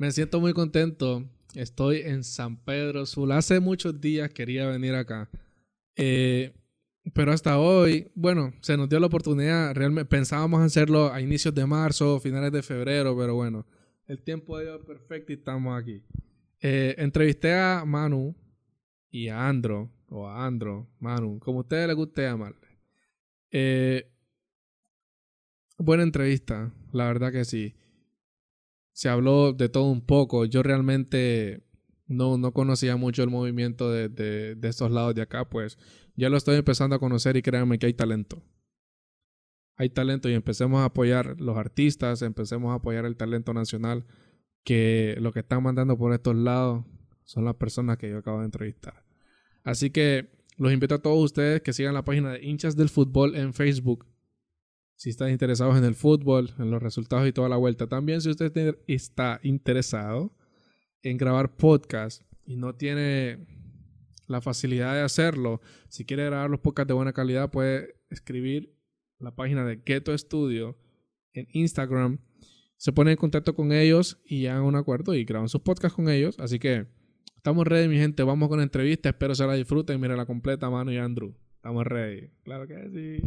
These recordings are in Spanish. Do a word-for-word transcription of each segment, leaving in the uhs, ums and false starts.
Me siento muy contento. Estoy en San Pedro Sula. Hace muchos días quería venir acá. Eh, pero hasta hoy, bueno, se nos dio la oportunidad. Realmente pensábamos hacerlo a inicios de marzo, finales de febrero, pero bueno, el tiempo ha ido perfecto y estamos aquí. Eh, entrevisté a Manu y a Andro, o a Andro, Manu, como a ustedes les guste llamarle. Eh, buena entrevista, la verdad que sí. Se habló de todo un poco. Yo realmente no, no conocía mucho el movimiento de, de, de estos lados de acá, pues ya lo estoy empezando a conocer y créanme que hay talento. Hay talento y empecemos a apoyar los artistas, empecemos a apoyar el talento nacional, que lo que están mandando por estos lados son las personas que yo acabo de entrevistar. Así que los invito a todos ustedes que sigan la página de Hinchas del Fútbol en Facebook. Si están interesados en el fútbol, en los resultados y toda la vuelta. También si usted está interesado en grabar podcast y no tiene la facilidad de hacerlo, si quiere grabar los podcasts de buena calidad, puede escribir la página de Ghetto Studio en Instagram. Se pone en contacto con ellos y hagan un acuerdo y graban sus podcasts con ellos. Así que estamos ready, mi gente. Vamos con la entrevista. Espero se la disfruten. Mira la completa, Manu y Andrew. Estamos ready. Claro que sí.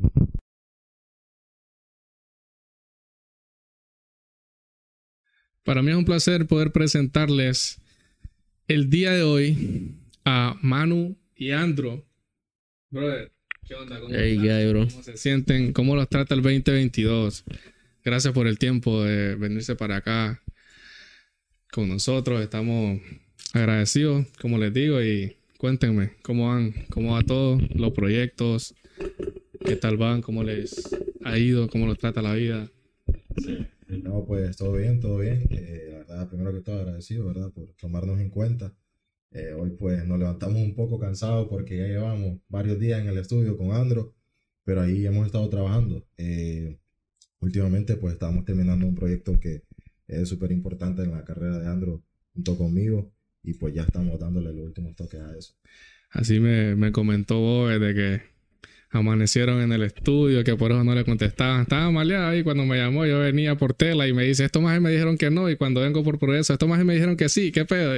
Para mí es un placer poder presentarles el día de hoy a Manu y Andro. Brother, ¿qué onda? ¿Cómo, hey, ¿qué, bro? ¿Cómo se sienten? ¿Cómo los trata el veinte veintidós? Gracias por el tiempo de venirse para acá con nosotros. Estamos agradecidos, como les digo, y cuéntenme cómo van, cómo va todo, los proyectos, qué tal van, cómo les ha ido, cómo los trata la vida. Sí. No, pues todo bien, todo bien. Eh, la verdad, primero que todo agradecido, ¿verdad? Por tomarnos en cuenta. Eh, hoy pues nos levantamos un poco cansados porque ya llevamos varios días en el estudio con Andro, pero ahí hemos estado trabajando. Eh, últimamente pues estamos terminando un proyecto que es súper importante en la carrera de Andro junto conmigo y pues ya estamos dándole los últimos toques a eso. Así me, me comentó Bob de que amanecieron en el estudio, que por eso no le contestaban. Estaba maleado ahí cuando me llamó. Yo venía por tela y me dice, estos más me dijeron que no. Y cuando vengo por progreso, estos más me dijeron que sí. ¿Qué pedo?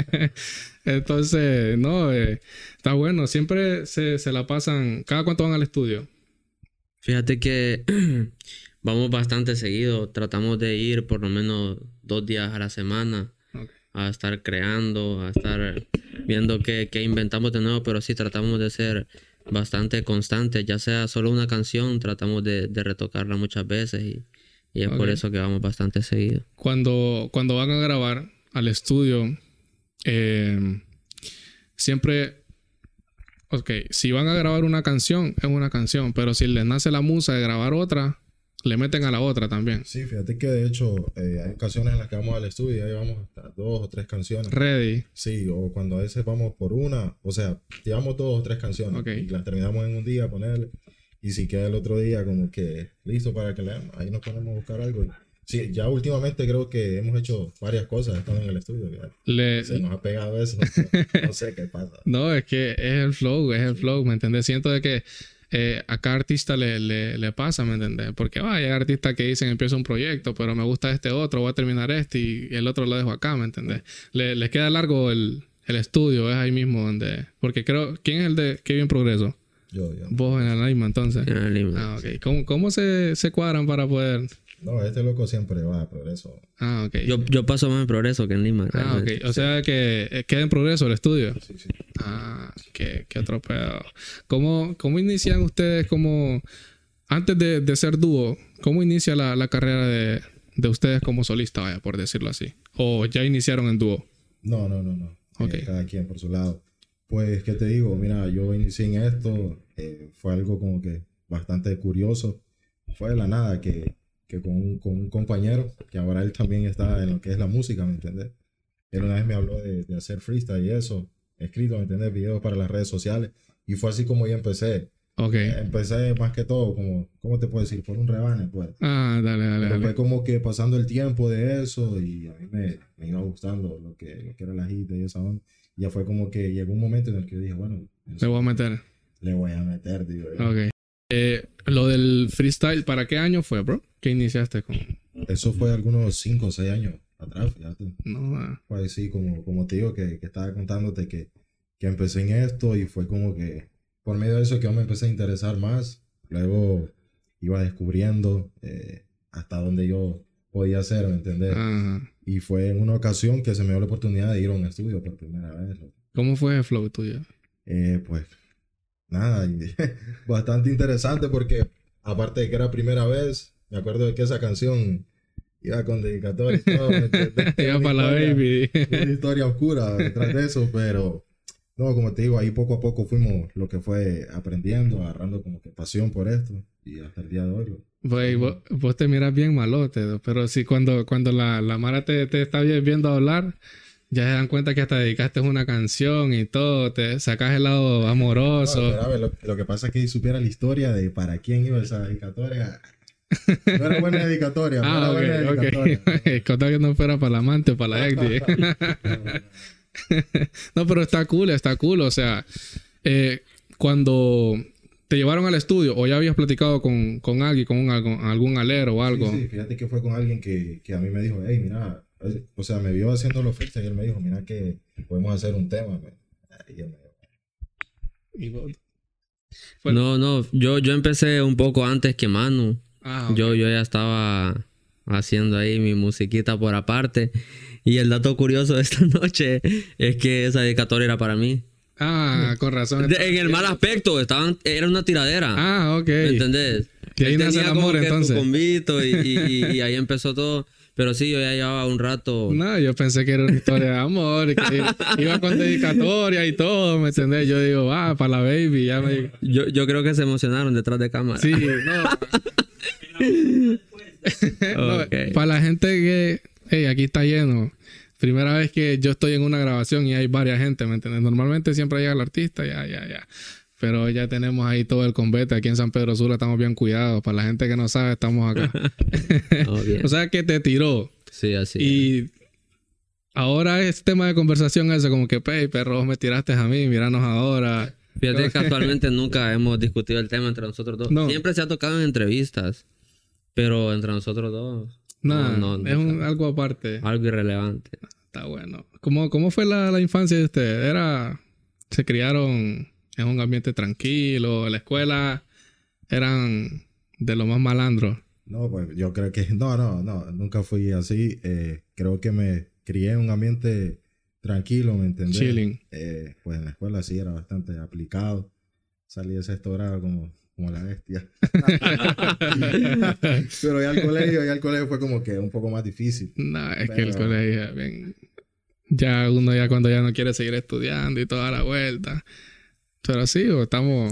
Entonces, no, eh, está bueno. Siempre se, se la pasan. ¿Cada cuánto van al estudio? Fíjate que vamos bastante seguido. Tratamos de ir por lo menos dos días a la semana. Okay. A estar creando, a estar viendo qué, qué inventamos de nuevo. Pero sí tratamos de ser bastante constante, ya sea solo una canción, tratamos de, de retocarla muchas veces y, y es okay. Por eso que vamos bastante seguido. Cuando, cuando van a grabar al estudio, eh, siempre, ok, si van a grabar una canción, es una canción, pero si les nace la musa de grabar otra, le meten a la otra también. Sí, fíjate que de hecho eh, hay ocasiones en las que vamos al estudio y ahí vamos hasta dos o tres canciones. Ready. Sí, o cuando a veces vamos por una, o sea, llevamos dos o tres canciones okay. Y las terminamos en un día, ponerle, y si queda el otro día como que listo para que leamos, ahí nos ponemos a buscar algo. Sí, ya últimamente creo que hemos hecho varias cosas estando en el estudio. Le... Se nos ha pegado eso, no, no sé qué pasa. No, es que es el flow, es el sí. flow, ¿me entiendes? Siento de que Eh, a cada artista le, le, le pasa, ¿me entiendes? Porque oh, hay artistas que dicen empiezo un proyecto, pero me gusta este otro, voy a terminar este y el otro lo dejo acá, ¿me entiendes? Le, les queda largo el, el estudio, es ahí mismo donde... Porque creo... ¿Quién es el de Qué Bien Progreso? Yo, yo. Vos en la Lima, entonces. En la Lima. Ah, ok. ¿Cómo, cómo se, se cuadran para poder...? No, este loco siempre va a Progreso. Ah, ok. Yo, yo paso más en Progreso que en Lima. Ah, ok. O sí. sea que queda en Progreso el estudio. Sí, sí. Ah, qué, qué otro pedo. ¿Cómo, cómo inician ustedes como... Antes de, de ser dúo, ¿cómo inicia la, la carrera de, de ustedes como solista, vaya, por decirlo así? ¿O ya iniciaron en dúo? No, no, no, no. Okay. Eh, cada quien por su lado. Pues, ¿qué te digo? Mira, yo inicié en esto. Eh, fue algo como que bastante curioso. Fue de la nada que... que con un, con un compañero, que ahora él también está en lo que es la música, ¿me entiendes? Él una vez me habló de, de hacer freestyle y eso, escrito, ¿me entiendes? Videos para las redes sociales, y fue así como yo empecé. Ok. Eh, empecé más que todo, como, ¿cómo te puedo decir? Por un rebane, pues. Ah, dale, dale, Pero dale. fue como que pasando el tiempo de eso, y a mí me, me iba gustando lo que, lo que era la hit y esa onda. Y ya fue como que llegó un momento en el que yo dije, bueno... Le voy a meter. Le voy a meter, digo yo. Ok. Eh, lo del freestyle, ¿para qué año fue, bro? ¿Qué iniciaste con? Eso fue algunos cinco o seis años atrás. atrás, fíjate. No, ah. Pues sí, como, como te digo, que, que estaba contándote que, que empecé en esto y fue como que por medio de eso que yo me empecé a interesar más. Luego iba descubriendo eh, hasta dónde yo podía hacer, ¿me entendés? Ajá. Y fue en una ocasión que se me dio la oportunidad de ir a un estudio por primera vez. ¿Cómo fue el flow tuyo? Eh, pues nada, bastante interesante porque aparte de que era primera vez, me acuerdo de que esa canción iba con dedicatoria y todo, ¿me entiendes? Iba para la baby. Una historia oscura detrás de eso, pero no, como te digo, ahí poco a poco fuimos lo que fue aprendiendo, agarrando como que pasión por esto y hasta el día de hoy. Lo, Pues, vos, vos te miras bien malote, pero sí cuando, cuando la, la Mara te, te está viendo hablar, ya se dan cuenta que hasta dedicaste una canción y todo, te sacas el lado amoroso. No, pero, a ver, lo, lo que pasa es que si supiera la historia de para quién iba esa dedicatoria. No era buena dedicatoria. Ah, no era ok, buena dedicatoria. ok. Conta que no fuera para la amante, para la ex. No, pero está cool, está cool. O sea, eh, cuando te llevaron al estudio o ya habías platicado con, con alguien, con, un, con algún alero o algo. Sí, sí, fíjate que fue con alguien que, que a mí me dijo, hey, mira, o sea, me vio haciendo los freestyles y él me dijo, mira que podemos hacer un tema. Y él me dijo, ¿Y vos? No, no, yo, yo empecé un poco antes que Manu. Ah, okay. yo, yo ya estaba haciendo ahí mi musiquita por aparte. Y el dato curioso de esta noche es que esa dedicatoria era para mí. Ah, con razón. De, en el mal aspecto, estaban, era una tiradera. Ah, ok. ¿Me entendés? Y ahí Él nace el tenía como amor, que entonces. su convito y, y, y, y ahí empezó todo. Pero sí, yo ya llevaba un rato. No, yo pensé que era una historia de amor, que iba con dedicatoria y todo, ¿me entendés? Yo digo, ah, para la baby, ya me... Yo, yo creo que se emocionaron detrás de cámara. Sí, no. No, Okay. para la gente que, hey, aquí está lleno. Primera vez que yo estoy en una grabación y hay varias gente, ¿me entiendes? Normalmente siempre llega el artista, ya, ya, ya. Pero ya tenemos ahí todo el convete. Aquí en San Pedro Sula estamos bien cuidados. Para la gente que no sabe, estamos acá. Oh, bien. O sea que te tiró. Sí, así. Y ahora es tema de conversación eso, como que, hey, perro, vos me tiraste a mí, míranos ahora. Fíjate que casualmente nunca hemos discutido el tema entre nosotros dos. No. Siempre se ha tocado en entrevistas, pero entre nosotros dos... Nada, no, no, es un, nunca. algo aparte. Algo irrelevante. Está bueno. ¿Cómo, cómo fue la, la infancia de ustedes? Era... ¿Se criaron en un ambiente tranquilo? ¿En la escuela eran de lo más malandros? no, pues yo creo que, no, no, no, nunca fui así. Eh, creo que me crié en un ambiente tranquilo, ¿me entendés? Chilling. Eh, pues en la escuela sí era bastante aplicado. Salí de sexto grado como, como la bestia. Pero ya al colegio, ya al colegio fue como que un poco más difícil. No, es Pero- que el colegio es bien... Ya uno ya cuando ya no quiere seguir estudiando y toda la vuelta. Pero sí, o estamos...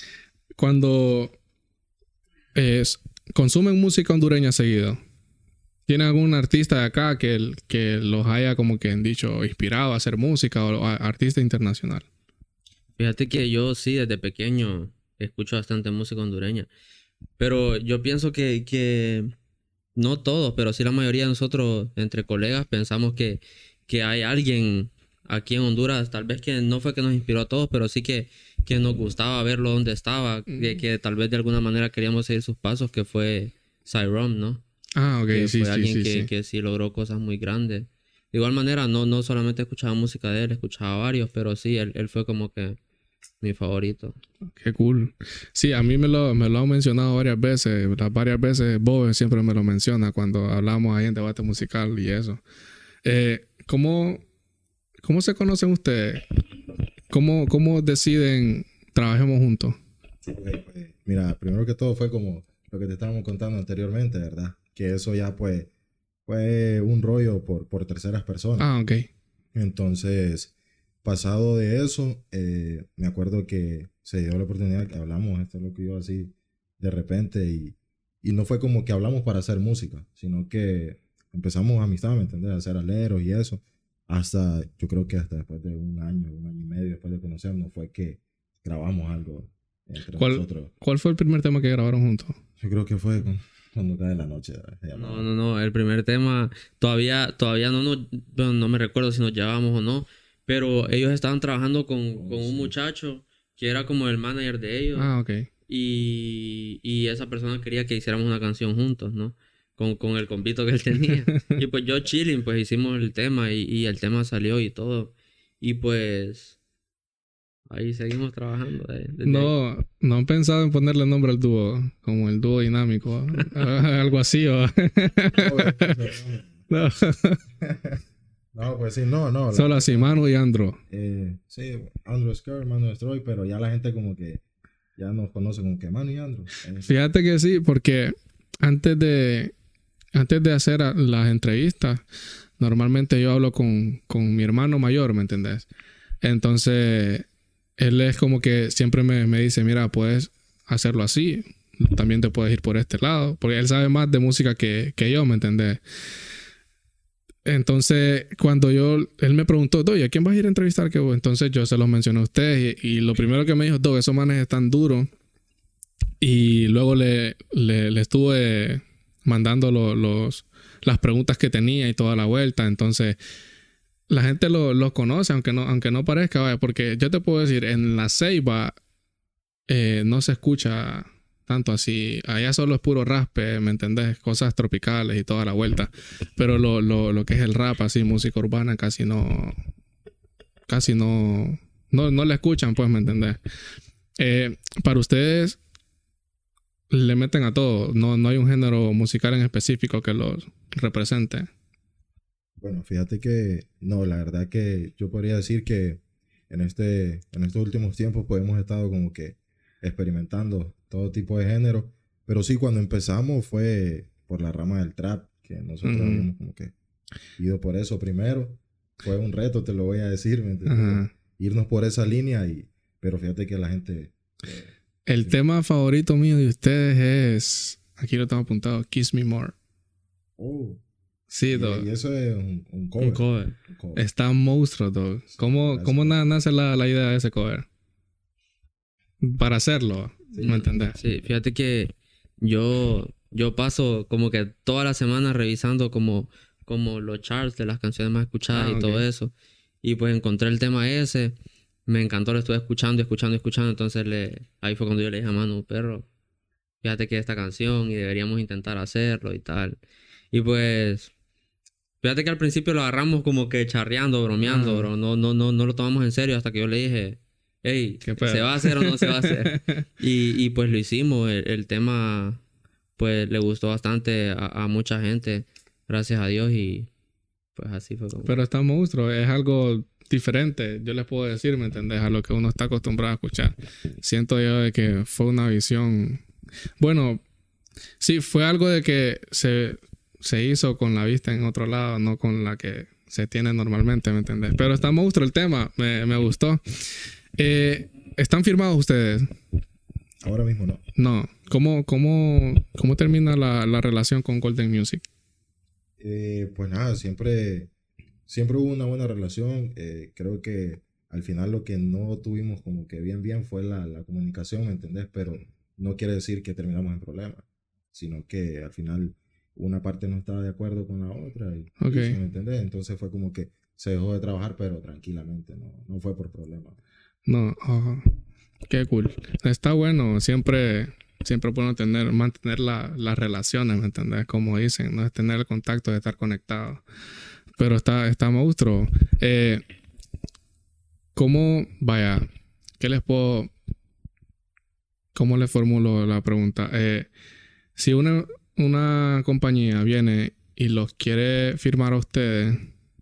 Cuando eh, consumen música hondureña seguido, ¿tiene algún artista de acá que, el- que los haya como que han dicho inspirado a hacer música o a- artista internacional? Fíjate que yo sí, desde pequeño, escucho bastante música hondureña. Pero yo pienso que, que no todos, pero sí la mayoría de nosotros, entre colegas, pensamos que, que hay alguien aquí en Honduras, tal vez que no fue que nos inspiró a todos, pero sí que, que nos gustaba verlo donde estaba, que, que tal vez de alguna manera queríamos seguir sus pasos, que fue Cyrom, ¿no? Ah, ok, Que sí, fue sí, alguien sí, que, sí. que sí logró cosas muy grandes. De igual manera, no, no solamente escuchaba música de él, escuchaba varios, pero sí, él, él fue como que mi favorito. Qué cool. Sí, a mí me lo, me lo han mencionado varias veces. Las varias veces Bob siempre me lo menciona cuando hablamos ahí en debate musical y eso. Eh, ¿cómo, ¿Cómo se conocen ustedes? ¿Cómo, cómo deciden trabajemos juntos? Ok, pues, mira, primero que todo fue como lo que te estábamos contando anteriormente, ¿verdad? Que eso ya pues fue un rollo por, por terceras personas. Ah, ok. Entonces, pasado de eso, eh, me acuerdo que se dio la oportunidad que hablamos, esto es lo que yo así de repente, y, y no fue como que hablamos para hacer música, sino que empezamos amistad, ¿me entiendes? A hacer aleros y eso. Hasta, yo creo que hasta después de un año, un año y medio después de conocernos, fue que grabamos algo entre ¿Cuál, nosotros. ¿Cuál fue el primer tema que grabaron juntos? Yo creo que fue con- cuando cae la noche. se llamaba. No, no, no, el primer tema todavía, todavía no, no, bueno, no me recuerdo si nos llevábamos o no, pero ellos estaban trabajando con, con un muchacho que era como el manager de ellos Ah, ok. y, y esa persona quería que hiciéramos una canción juntos, ¿no? con, con el compito que él tenía. Y pues yo chilling, pues hicimos el tema y, y el tema salió y todo. Y pues ahí seguimos trabajando. De, no, ahí. ¿No han pensado en ponerle nombre al dúo? Como el dúo dinámico. Algo así, ¿o? No. No, pues sí, no, no. Solo así, Manu y Andro. Eh, sí, Andro Sker, Manu Destroy, pero ya la gente como que ya nos conoce como que Manu y Andro. Eh. Fíjate que sí, porque antes de, antes de hacer las entrevistas, normalmente yo hablo con, con mi hermano mayor, ¿me entendés? Entonces, él es como que siempre me, me dice, mira, puedes hacerlo así, también te puedes ir por este lado, porque él sabe más de música que, que yo, ¿me entendés? Entonces, cuando yo, él me preguntó, Doy, ¿a quién vas a ir a entrevistar? Que entonces yo se los mencioné a ustedes y, y lo primero que me dijo, Doy, esos manes están duros. Y luego le, le, le estuve mandando lo, los, las preguntas que tenía y toda la vuelta. Entonces, la gente lo, lo conoce, aunque no, aunque no parezca, vaya, porque yo te puedo decir, en La Ceiba eh, no se escucha tanto así. Allá solo es puro raspe, ¿me entendés? Cosas tropicales y toda la vuelta. Pero lo, lo, lo que es el rap, así, música urbana, casi no... Casi no... No, no le escuchan, pues, ¿me entendés? Eh, para ustedes, le meten a todo. No, no hay un género musical en específico que los represente. Bueno, fíjate que... No, la verdad que yo podría decir que en, este, en estos últimos tiempos pues hemos estado como que experimentando todo tipo de género, pero sí, cuando empezamos fue por la rama del trap, que nosotros uh-huh. habíamos como que ido por eso primero. Fue un reto, te lo voy a decir, ¿me entiendes? Uh-huh. Irnos por esa línea, y pero fíjate que la gente... Eh, El sí. tema favorito mío de ustedes es, aquí lo tengo apuntado, Kiss Me More. Oh. Sí, y, dog. y eso es un, un, cover. un cover. Un cover. Está monstruo, dog. Sí, ¿Cómo, ¿cómo na- nace la, la idea de ese cover? Para hacerlo, sí, ¿me entendés? Sí, fíjate que yo, yo paso como que toda la semana revisando como, como los charts de las canciones más escuchadas ah, y okay. todo eso. Y pues encontré el tema ese, me encantó, lo estuve escuchando, escuchando, escuchando. Entonces le, ahí fue cuando yo le dije a Manu, perro, fíjate que esta canción y deberíamos intentar hacerlo y tal. Y pues, fíjate que al principio lo agarramos como que charreando, bromeando, ah. bro. No, no, no, no lo tomamos en serio hasta que yo le dije... Ey, ¿se va a hacer o no se va a hacer? y, y pues lo hicimos. El, el tema pues le gustó bastante a, a mucha gente, gracias a Dios, y pues así fue como... Pero está monstruo, es algo diferente, yo les puedo decir, ¿me entendés? A lo que uno está acostumbrado a escuchar. Siento yo de que fue una visión... Bueno, sí, fue algo de que se, se hizo con la vista en otro lado, no con la que se tiene normalmente, ¿me entendés? Pero está monstruo el tema, me, me gustó. Eh, ¿Están firmados ustedes? Ahora mismo no. No. ¿Cómo, cómo, cómo termina la, la relación con Golden Music? Eh, pues nada, siempre, siempre hubo una buena relación. Eh, creo que al final lo que no tuvimos como que bien bien fue la, la comunicación, ¿me entendés? Pero no quiere decir que terminamos en problemas, sino que al final una parte no estaba de acuerdo con la otra. Y, okay. y, ¿me entendés? Entonces fue como que se dejó de trabajar, pero tranquilamente, no, no fue por problemas. No, uh, qué cool. Está bueno, siempre, siempre bueno tener, mantener la, las relaciones, ¿me entendés? Como dicen, no es tener el contacto, de estar conectado. Pero está, está monstruo. Eh, ¿Cómo, vaya, qué les puedo, cómo les formulo la pregunta? Eh, si una, una compañía viene y los quiere firmar a ustedes,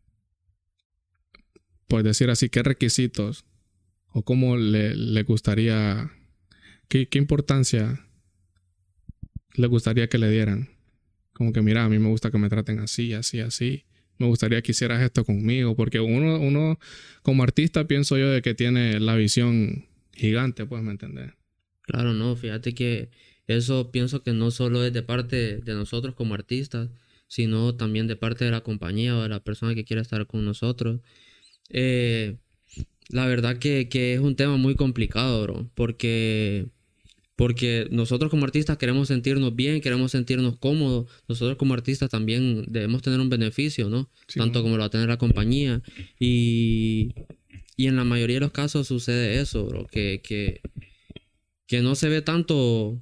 por decir así, ¿qué requisitos o cómo le, le gustaría, qué, qué importancia le gustaría que le dieran? Como que, mira, a mí me gusta que me traten así, así, así. Me gustaría que hicieras esto conmigo. Porque uno, uno como artista, pienso yo de que tiene la visión gigante, pues, ¿me entendés? Claro, no. Fíjate que eso pienso que no solo es de parte de nosotros como artistas, sino también de parte de la compañía o de la persona que quiera estar con nosotros. Eh... La verdad que, que es un tema muy complicado, bro. Porque, porque nosotros como artistas queremos sentirnos bien, queremos sentirnos cómodos. Nosotros como artistas también debemos tener un beneficio, ¿no? Sí, Tanto como lo va a tener la compañía. Y, y en la mayoría de los casos sucede eso, bro. Que, que, que no se ve tanto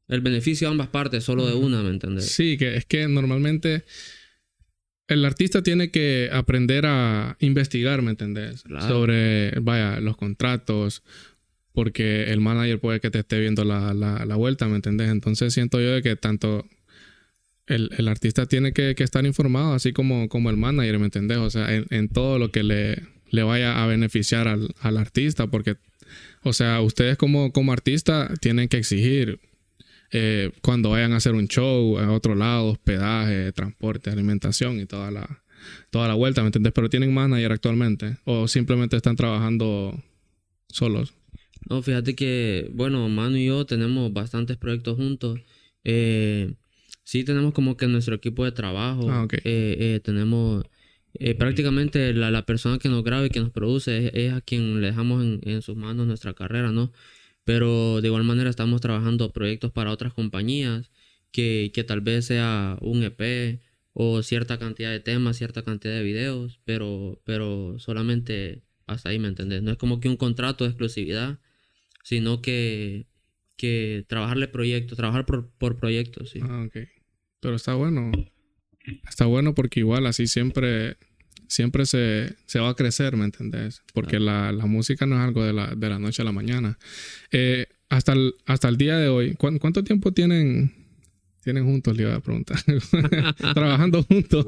el beneficio de ambas partes, solo de una, ¿me entiendes? Sí, que es que normalmente el artista tiene que aprender a investigar, ¿me entendés? Claro. Sobre, vaya, los contratos, porque el manager puede que te esté viendo la, la, la vuelta, ¿me entendés? Entonces siento yo de que tanto el, el artista tiene que, que estar informado, así como, como el manager, ¿me entendés? O sea, en, en todo lo que le, le vaya a beneficiar al, al artista, porque, o sea, ustedes como, como artista tienen que exigir eh, cuando vayan a hacer un show a otro lado, hospedaje, transporte, alimentación y toda la, toda la vuelta, ¿me entendés? Pero ¿tienen manager actualmente? ¿O simplemente están trabajando solos? No, fíjate que, bueno, Manu y yo tenemos bastantes proyectos juntos. Eh, sí tenemos como que nuestro equipo de trabajo. Ah, ok. Eh, eh, tenemos eh, prácticamente la, la persona que nos graba y que nos produce es, es a quien le dejamos en, en sus manos nuestra carrera, ¿no? Pero de igual manera estamos trabajando proyectos para otras compañías que, que tal vez sea un E P o cierta cantidad de temas, cierta cantidad de videos, pero, pero solamente hasta ahí, ¿me entendés? No es como que un contrato de exclusividad, sino que, que trabajarle proyectos, trabajar por, por proyectos, sí. Ah, ok. Pero está bueno. Está bueno porque igual así siempre, siempre se, se va a crecer, ¿me entendés? Porque la, la música no es algo de la, de la noche a la mañana. Eh, hasta, el, hasta el día de hoy, ¿cu ¿cuánto tiempo tienen, tienen juntos? Le iba a preguntar. Trabajando juntos.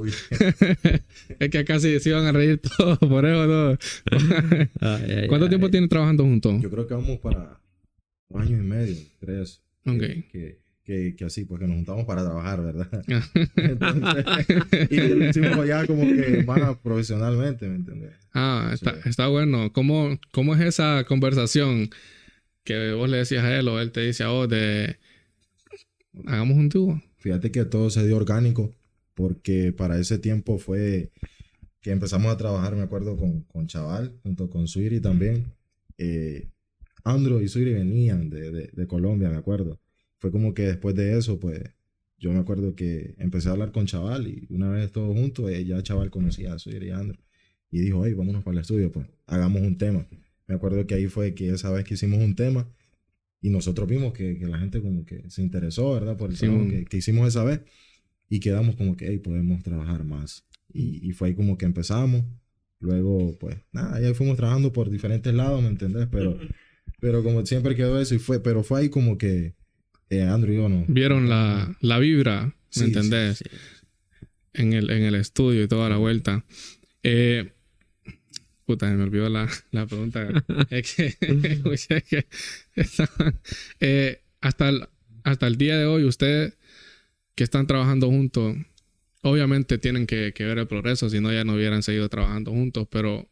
Es que acá sí se iban a reír todos, por eso no. Ay, ay, ¿Cuánto ay. tiempo tienen trabajando juntos? Yo creo que vamos para dos años y medio, tres. Ok. Que, que, que, que así, pues que nos juntamos para trabajar, ¿verdad? Entonces, y lo hicimos ya como que más profesionalmente, ¿me entiendes? Ah, está, Sí. está bueno. ¿Cómo, ¿Cómo es esa conversación que vos le decías a él o él te dice a vos de hagamos un dúo? Fíjate que todo se dio orgánico porque para ese tiempo fue que empezamos a trabajar, me acuerdo, con, con Chaval, junto con Suiri también. Eh, Andro y Suiri venían de, de, de Colombia, me acuerdo. Fue como que después de eso, pues, yo me acuerdo que empecé a hablar con Chaval y una vez todos juntos, eh, ya Chaval conocía a Suiri y a Andro. Y dijo, hey, vámonos para el estudio, pues, hagamos un tema. Me acuerdo que ahí fue que esa vez que hicimos un tema y nosotros vimos que, que la gente como que se interesó, ¿verdad? Por el Sí, trabajo un- que, que hicimos esa vez. Y quedamos como que, hey, podemos trabajar más. Y, y fue ahí como que empezamos. Luego, pues, nada, ahí fuimos trabajando por diferentes lados, ¿me entendés? Pero, pero como siempre quedó eso y fue, pero fue ahí como que eh, Andrew y yo no. Vieron la, la vibra, ¿me Sí, sí, entendés? Sí. En el, en el estudio y toda la vuelta. Eh, puta, me olvidó la, la pregunta. Es que, es que estaban- eh, hasta, el, hasta el día de hoy, ustedes que están trabajando juntos, obviamente tienen que, que ver el progreso, si no ya no hubieran seguido trabajando juntos, pero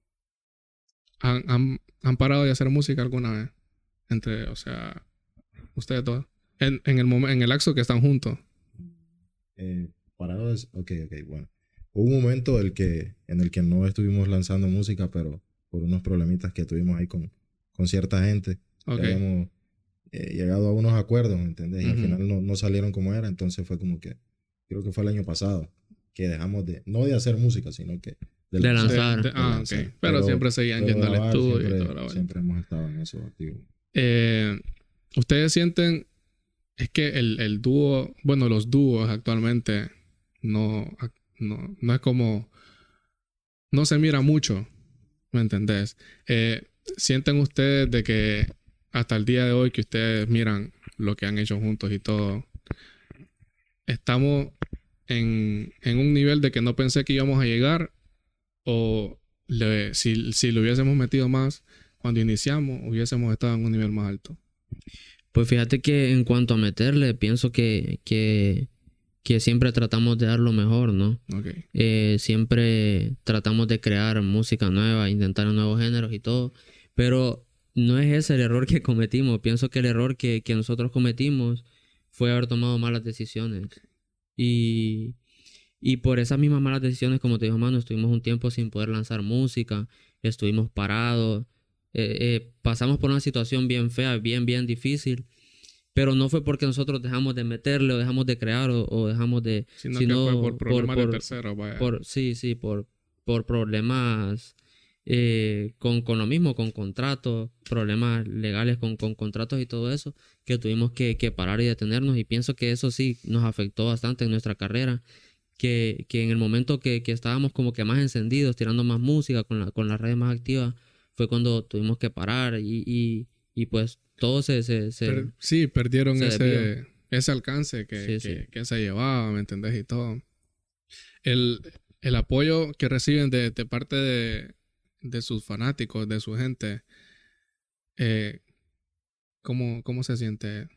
¿han, han, han parado de hacer música alguna vez? Entre, o sea, ustedes dos. En, en, el, momen- en el lapso que están juntos. Eh, parado es, ok, ok, bueno. Hubo un momento el que, en el que no estuvimos lanzando música, pero por unos problemitas que tuvimos ahí con, con cierta gente. Ok. Que habíamos eh, llegado a unos acuerdos, ¿me entendés? Y al Ujú. final no, no salieron como era, entonces fue como que, creo que fue el año pasado, que dejamos de, no de hacer música, sino que De De- lanzar. de- ah, ok. lanzar. Pero, Pero- siempre seguían pero yendo al grabar estudio siempre, y toda la vuelta. siempre hemos estado en eso activo. Eh, ustedes sienten, es que el, el dúo, bueno, los dúos actualmente no, no, no es como, no se mira mucho, ¿me entendés? Eh, ¿sienten ustedes de que hasta el día de hoy que ustedes miran lo que han hecho juntos y todo, estamos en, en un nivel de que no pensé que íbamos a llegar o le- si, si lo hubiésemos metido más cuando iniciamos, hubiésemos estado en un nivel más alto? Pues fíjate que en cuanto a meterle, pienso que, que, que siempre tratamos de dar lo mejor, ¿no? Ok. Eh, siempre tratamos de crear música nueva, intentar nuevos géneros y todo, pero no es ese el error que cometimos. Pienso que el error que, que nosotros cometimos fue haber tomado malas decisiones. Y, y por esas mismas malas decisiones, como te dijo Manu, estuvimos un tiempo sin poder lanzar música, estuvimos parados, eh, eh, pasamos por una situación bien fea, bien, bien difícil. Pero no fue porque nosotros dejamos de meterle o dejamos de crear o, o dejamos de... Sino, sino que fue por problemas por- de terceros, vaya. por, sí, sí, por, por problemas eh, con, con lo mismo, con contratos, problemas legales con, con contratos y todo eso, que tuvimos que, que parar y detenernos. Y pienso que eso sí nos afectó bastante en nuestra carrera. Que, que en el momento que, que estábamos como que más encendidos, tirando más música, con, la, con las redes más activas, fue cuando tuvimos que parar y, y, y pues todo se... se, se per, sí, perdieron se ese, ese alcance que, sí, que, sí. que se llevaba, ¿me entendés? Y todo. El, el apoyo que reciben de, de parte de, de sus fanáticos, de su gente, eh, ¿cómo, ¿cómo se siente?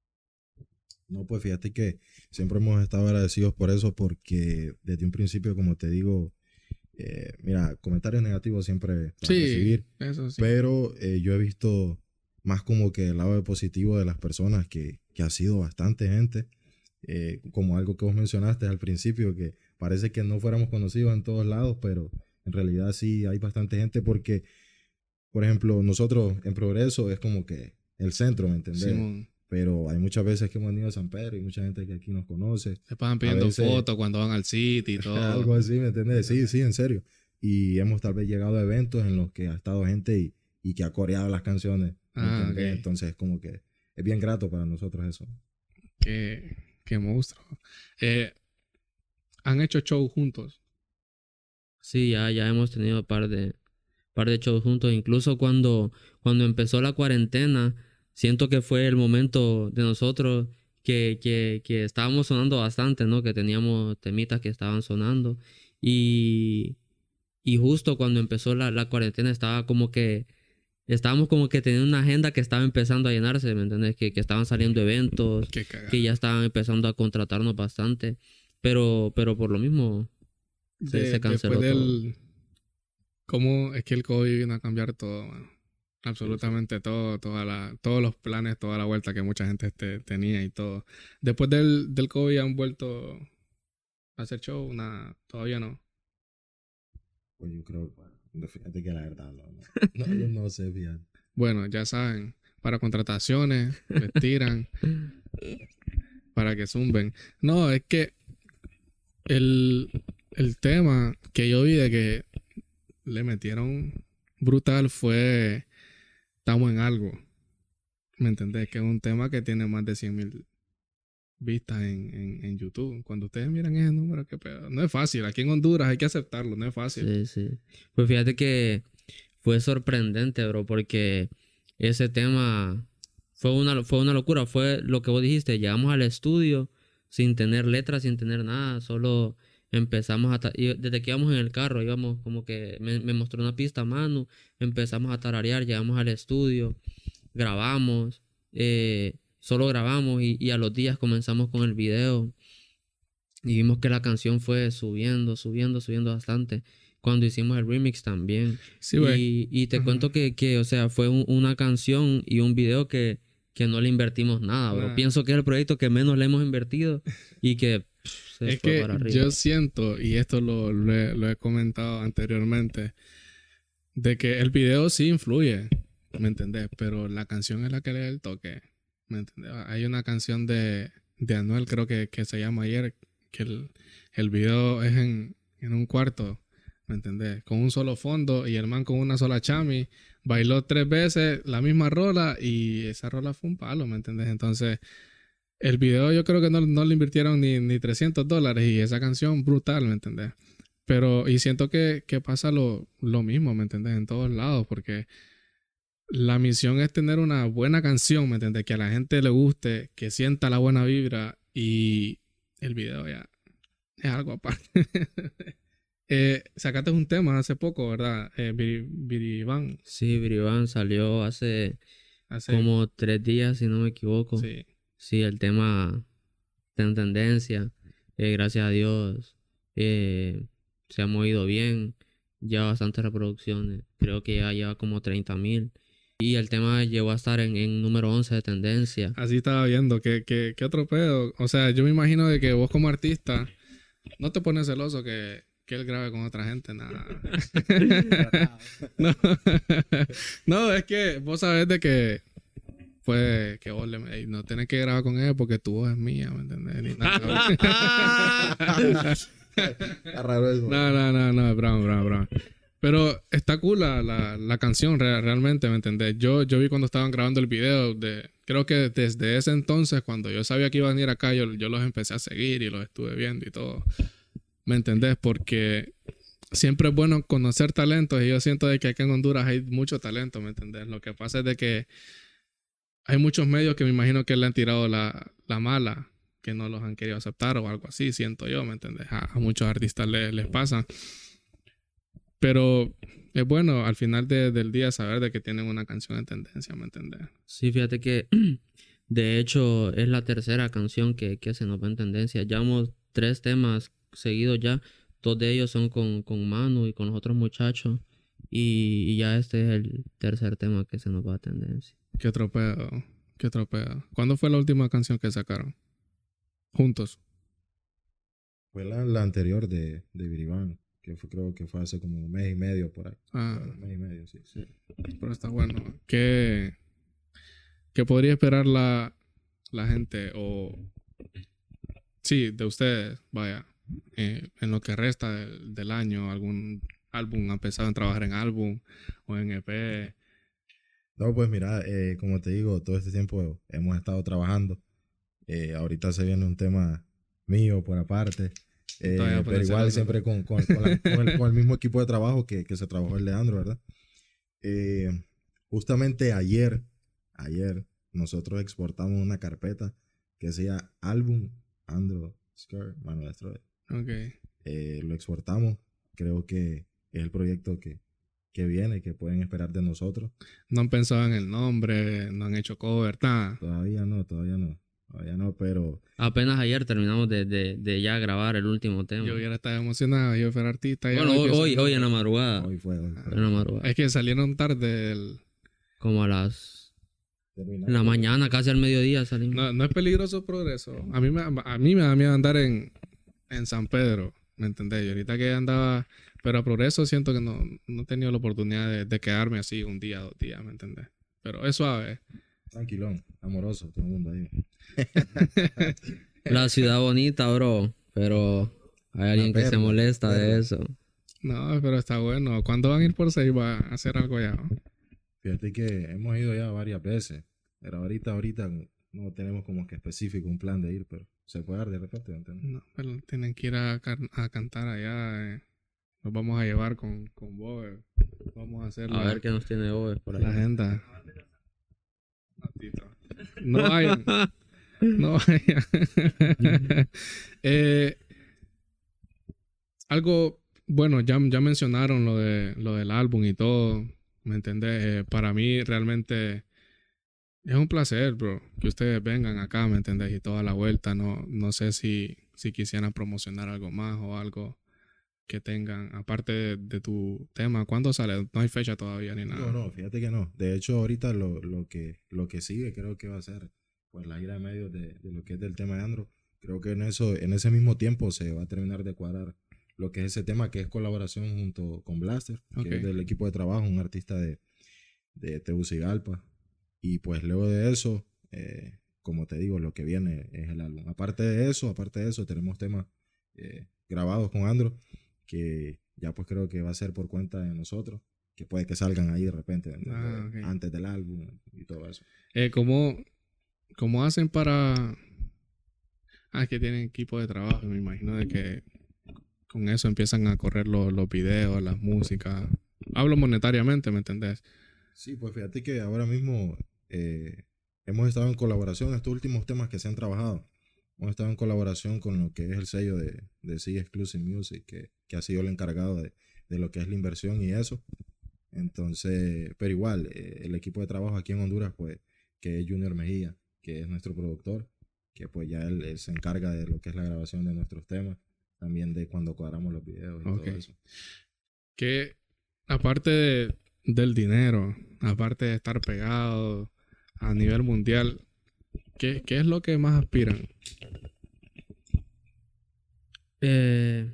No, pues fíjate que siempre hemos estado agradecidos por eso, porque desde un principio, como te digo, eh, mira, comentarios negativos siempre vas Sí, a recibir, eso sí. pero eh, yo he visto más como que el lado positivo de las personas, que, que ha sido bastante gente, eh, como algo que vos mencionaste al principio, que parece que no fuéramos conocidos en todos lados, pero en realidad sí hay bastante gente, porque, por ejemplo, nosotros en Progreso es como que el centro, ¿me entendés? Simón. Pero hay muchas veces que hemos ido a San Pedro y mucha gente que aquí nos conoce. Se pasan pidiendo fotos cuando van al sitio y todo. Algo así, ¿me entiendes? Sí, sí, en serio. Y hemos tal vez llegado a eventos en los que ha estado gente y, y que ha coreado las canciones. ¿me Ah, entendés? ok. Entonces, como que es bien grato para nosotros eso. Qué, qué monstruo. Eh, ¿Han hecho shows juntos? Sí, ya, ya hemos tenido un par de, par de shows juntos. Incluso cuando, cuando empezó la cuarentena, siento que fue el momento de nosotros que, que, que estábamos sonando bastante, ¿no? Que teníamos temitas que estaban sonando. Y, y justo cuando empezó la, la cuarentena estaba como que... Estábamos como que teniendo una agenda que estaba empezando a llenarse, ¿me entiendes? Que, que estaban saliendo eventos, Qué cagada. que ya estaban empezando a contratarnos bastante. Pero, pero por lo mismo se, De- se canceló después todo. del... ¿Cómo es que el COVID vino a cambiar todo, mano? Absolutamente todo, toda la, todos los planes, toda la vuelta que mucha gente este, tenía y todo. Después del, del COVID han vuelto a hacer show, nada, todavía no. Pues yo creo, bueno, fíjate que la verdad no, no, no, yo no sé, fíjate. Bueno, ya saben, para contrataciones, les tiran para que zumben. No, es que el, el tema que yo vi de que le metieron brutal fue Estamos en Algo. ¿Me entendés? Que es un tema que tiene más de cien mil vistas en, en, en YouTube. Cuando ustedes miran ese número, qué pedo. No es fácil. Aquí en Honduras hay que aceptarlo. No es fácil. Sí, sí. Pues fíjate que fue sorprendente, bro, porque ese tema fue una, fue una locura. Fue lo que vos dijiste. Llegamos al estudio sin tener letras, sin tener nada. Solo empezamos a... ta- y desde que íbamos en el carro, íbamos como que... Me, me mostró una pista a Manu. Empezamos a tararear. Llegamos al estudio. Grabamos. Eh, solo grabamos y, y a los días comenzamos con el video. Y vimos que la canción fue subiendo, subiendo, subiendo bastante. Cuando hicimos el remix también. Sí, güey. Y, y te Ajá. cuento que, que, o sea, fue un- una canción y un video que, que no le invertimos nada, bro. Nada. Pienso que es el proyecto que menos le hemos invertido y que pff, se Es fue que para arriba. yo siento, y esto lo, lo he, lo he comentado anteriormente, de que el video sí influye, ¿me entendés? Pero la canción es la que le da el toque, ¿me entendés? Hay una canción de, de Anuel, creo que, que se llama Ayer, que el, el video es en, en un cuarto, ¿me entendés? Con un solo fondo y el man con una sola chami bailó tres veces la misma rola y esa rola fue un palo, ¿me entendés? Entonces... El video yo creo que no, no le invirtieron ni, ni trescientos dólares y esa canción brutal, ¿me entendés? Pero, y siento que, que pasa lo, lo mismo, ¿me entendés? En todos lados, porque la misión es tener una buena canción, ¿me entendés? Que a la gente le guste, que sienta la buena vibra y el video ya es algo aparte. eh, sacaste un tema hace poco, ¿verdad? Eh, Viri- Viribán. Sí, Briván salió hace, Hace, como tres días, si no me equivoco. sí. Sí, el tema está en tendencia. Eh, gracias a Dios eh, se ha movido bien. Ya bastantes reproducciones. Creo que ya lleva como treinta mil. Y el tema llegó a estar en, en número once de tendencia. Así estaba viendo. ¿Qué, qué, qué otro pedo? O sea, yo me imagino de que vos como artista no te pones celoso que, que él grabe con otra gente, nada. no. no, es que vos sabés de que pues que vos le, ey, no tenés que grabar con él porque tu voz es mía, ¿me entendés? Ni nada. Está raro eso. no, no, no, no, es broma, broma, broma. Pero está cool la, la, la canción re- realmente, ¿me entendés? Yo, yo vi cuando estaban grabando el video, de, creo que desde ese entonces, cuando yo sabía que iban a venir acá, yo, yo los empecé a seguir y los estuve viendo y todo. ¿Me entendés? Porque siempre es bueno conocer talentos y yo siento de que aquí en Honduras hay mucho talento, ¿me entendés? Lo que pasa es de que hay muchos medios que me imagino que le han tirado la, la mala, que no los han querido aceptar o algo así, siento yo, ¿me entendés? A, a muchos artistas les, les pasa. Pero es bueno al final de, del día saber de que tienen una canción en tendencia, ¿me entendés? Sí, fíjate que de hecho es la tercera canción que, que se nos va en tendencia. Llevamos tres temas seguidos ya. Dos de ellos son con, con Manu y con los otros muchachos. Y, y ya este es el tercer tema que se nos va a tendencia. Qué otro pedo, qué otro pedo. ¿Cuándo fue la última canción que sacaron? Juntos. Fue la, la anterior de, de Biribán, que fue, creo que fue hace como un mes y medio por ahí. Ah, Un mes y medio, sí. sí. pero está bueno. ¿Qué, qué podría esperar la, la gente o... Sí, de ustedes, vaya, eh, en lo que resta del, del año, algún álbum, han pensado en trabajar en álbum o en E P? No, pues mira, eh, como te digo, todo este tiempo hemos estado trabajando. Eh, ahorita se viene un tema mío por aparte. Eh, Todavía pero puede ser igual otro. siempre con, con, con, la- con el, con el mismo equipo de trabajo que, que se trabajó el Leandro, ¿verdad? Eh, justamente ayer, ayer, nosotros exportamos una carpeta que decía álbum Andro Skirt, Manuel Destroy. Ok. Eh, lo exportamos. Creo que es el proyecto que, que viene, que pueden esperar de nosotros. No han pensado en el nombre, no han hecho cover, nada. Todavía no, todavía no. Todavía no, pero Apenas ayer terminamos de, de, de ya grabar el último tema. Yo hubiera estado emocionado, yo fuera artista. ya Bueno, hoy, empiezo- hoy, hoy en la madrugada. hoy fue, hoy fue. En la madrugada. Es que salieron tarde. El... Como a las... Terminamos. En la mañana, casi al mediodía salimos. No, no es peligroso progreso. A mí me, a mí me da miedo andar en, en San Pedro, ¿me entendés? Y ahorita que andaba... Pero a progreso siento que no, no he tenido la oportunidad de, de quedarme así un día, dos días, ¿me entendés? Pero es suave. Tranquilón, amoroso, todo el mundo ahí. La ciudad bonita, bro. Pero hay alguien que se perla, molesta de perla. eso. No, pero está bueno. ¿Cuándo van a ir por Ceiba a hacer algo ya? Fíjate que hemos ido ya varias veces. Pero ahorita, ahorita no tenemos como que específico un plan de ir, pero se puede dar de repente, ¿me entiendes? No, pero tienen que ir a, car- a cantar allá. eh. Nos vamos a llevar con, con vos. eh. Vamos a hacer A la, ver qué nos tiene hoy por la ahí. agenda. No vayan. No vayan. eh, algo, bueno, ya, ya mencionaron lo, de, lo del álbum y todo. ¿Me entendés? Eh, para mí realmente es un placer, bro, que ustedes vengan acá, ¿me entendés? Y toda la vuelta. No, no sé si, si quisieran promocionar algo más o algo que tengan, aparte de, de tu tema. ¿Cuándo sale? No hay fecha todavía ni nada. No, no, fíjate que no. De hecho, ahorita lo, lo, que, lo que sigue creo que va a ser pues la gira de medios de, de lo que es del tema de Andro. Creo que en eso, en ese mismo tiempo se va a terminar de cuadrar lo que es ese tema, que es colaboración junto con Blaster, que Ok. es del equipo de trabajo, un artista de, de Tegucigalpa. Y pues luego de eso, eh, como te digo, lo que viene es el álbum. Aparte de eso, aparte de eso, tenemos temas eh, grabados con Andro, que ya pues creo que va a ser por cuenta de nosotros, que puede que salgan ahí de repente, ¿me entiendes? Ah, ok. Antes del álbum y todo eso. Eh, ¿cómo, cómo hacen para...? Ah, es que tienen equipo de trabajo. Me imagino de que con eso empiezan a correr los, los videos, las músicas. Hablo monetariamente, ¿me entendés? Sí, pues fíjate que ahora mismo eh, hemos estado en colaboración, estos últimos temas que se han trabajado, hemos estado en colaboración con lo que es el sello de, de C Exclusive Music, que, que ha sido el encargado de, de lo que es la inversión y eso. Entonces, pero igual, eh, el equipo de trabajo aquí en Honduras, pues, que es Junior Mejía, que es nuestro productor, que pues ya él, él se encarga de lo que es la grabación de nuestros temas, también de cuando cuadramos los videos y Ok. todo eso. Que aparte de- del dinero, aparte de estar pegado a nivel mundial, ¿qué, qué es lo que más aspiran? Eh,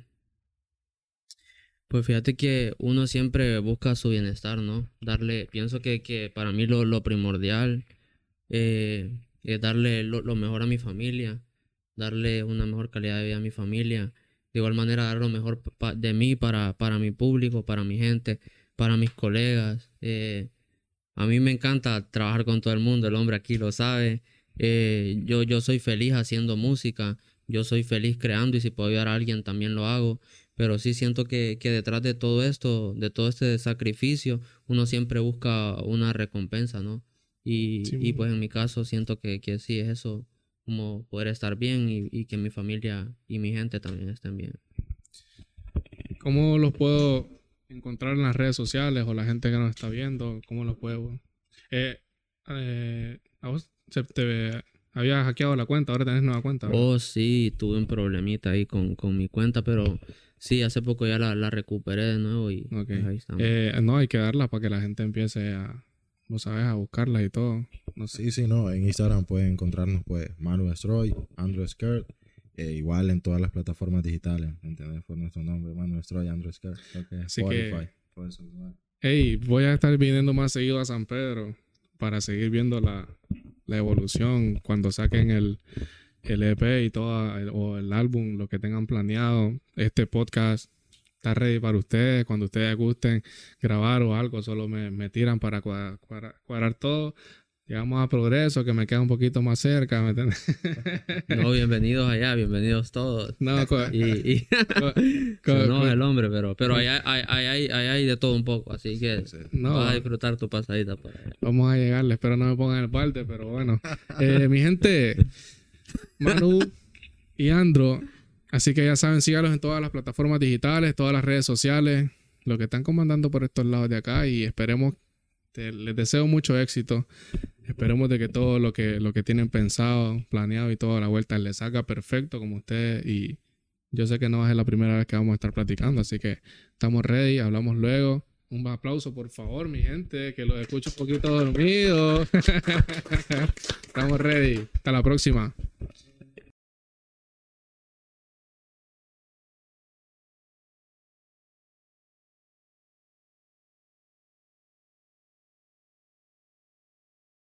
pues fíjate que uno siempre busca su bienestar, ¿no? Darle, pienso que, que para mí lo, lo primordial eh, es darle lo, lo mejor a mi familia, darle una mejor calidad de vida a mi familia de igual manera dar lo mejor pa- de mí para, para mi público, para mi gente, para mis colegas. Eh, a mí me encanta trabajar con todo el mundo, el hombre aquí lo sabe. Eh, yo, yo soy feliz haciendo música, yo soy feliz creando y si puedo ayudar a alguien también lo hago. Pero sí siento que, que detrás de todo esto, de todo este sacrificio, uno siempre busca una recompensa, ¿no? Y, Sí, y pues en mi caso siento que, que sí es eso, como poder estar bien y, y que mi familia y mi gente también estén bien. ¿Cómo los puedo encontrar en las redes sociales o la gente que nos está viendo? ¿Cómo los puedo? Eh, eh, ¿A vos se te había hackeado la cuenta? Ahora tenés nueva cuenta, ¿verdad? Oh, sí, tuve un problemita ahí con, con mi cuenta, pero sí, hace poco ya la, la recuperé de nuevo y Ok. pues ahí estamos. Eh, no, hay que darla para que la gente empiece a, vos sabes, a buscarla y todo. No sé. Sí, sí, no. En Instagram pueden encontrarnos, pues, Manu Destroy, Andrew Skirt. Eh, igual en todas las plataformas digitales. ¿Entendés? Por nuestro nombre, Manu Destroy, Andrew Skirt. Creo que Así Spotify. que- Todo eso, igual. Hey, voy a estar viniendo más seguido a San Pedro para seguir viendo la, la evolución cuando saquen el, el E P y todo, el- o el álbum, lo que tengan planeado. Este podcast está ready para ustedes. Cuando ustedes gusten grabar o algo, solo me, me tiran para cuadrar, cuadrar, cuadrar todo. Llegamos a Progreso, que me queda un poquito más cerca, ¿me entiendes? No, bienvenidos allá, bienvenidos todos. No, co- Y, y co- se co- enoja co- el hombre, pero, pero ahí hay, hay, hay, hay, hay- hay de todo un poco, así que no. vas a disfrutar tu pasadita por allá. Vamos a llegarle, espero no me pongan el balde, pero bueno. Eh, mi gente, Manu y Andro, así que ya saben, sígalos en todas las plataformas digitales, todas las redes sociales, lo que están comandando por estos lados de acá y esperemos, te- les deseo mucho éxito. Esperemos de que todo lo que, lo que tienen pensado, planeado y toda la vuelta les salga perfecto como ustedes y yo sé que no va a ser la primera vez que vamos a estar platicando, así que estamos ready, hablamos luego. Un aplauso, por favor, mi gente, que los escucho un poquito dormidos. Estamos ready. Hasta la próxima.